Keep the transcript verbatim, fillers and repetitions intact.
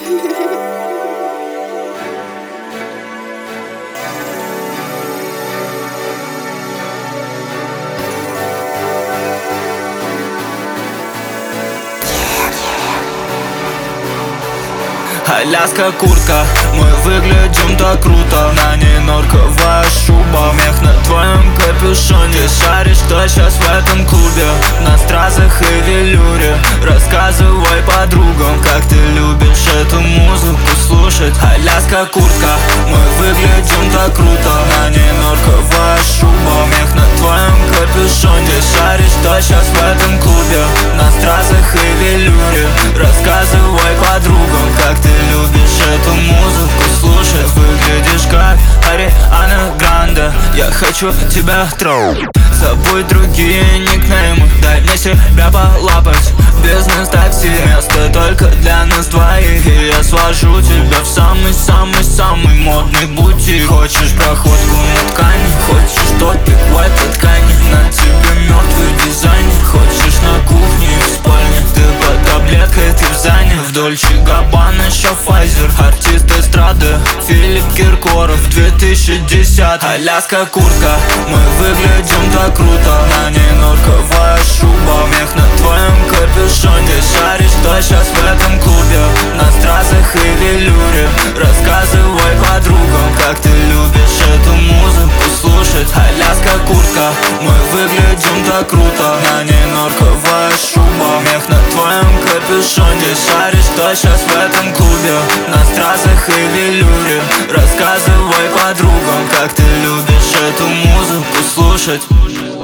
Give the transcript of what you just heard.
Аляска куртка, мы выглядим так круто. На ней норковая шуба, мех на твоем капюшоне. Ты шаришь, что сейчас в этом клубе, на стразах и велюре. Рассказывай подругам, как ты любишь эту музыку слушать. Аляска куртка, мы выглядим так круто. На ней норковая шуба, мех на твоем капюшоне. Ты шаришь, что сейчас в этом клубе, на стразах и велюре. Рассказывай подругам, как ты любишь эту музыку слушать. Выглядишь как Ариана Гранде, я хочу тебя трогать. Забудь другие никнеймы, дай мне себя полапать. Бизнес такси, место только для нас двоих. И я свожу тебя в самый-самый-самый модный бутик. Хочешь проходку на ткани, хочешь топик в этой ткани. На тебе мертвый дизайнер, хочешь на кухне и в спальне. Ты под таблеткой, ты в зане. В Дольче Габбана еще Файзер. Артист эстрады Филипп Киркоров, две тысячи десятый. Аляска куртка, мы выглядим так круто. На ней норковая шуба, мех на твоем капюшоне. Ты шаришь, что сейчас в этом клубе, на стразах и велюре. Рассказывай подругам, как ты любишь эту музыку слушать. Аляска куртка, мы выглядим так круто. На ней норковая шуба, мех на твоем капюшоне. Ты шаришь, что сейчас в этом клубе, на стразах и велюре. Рассказывай подругам, как ты любишь эту музыку слушать.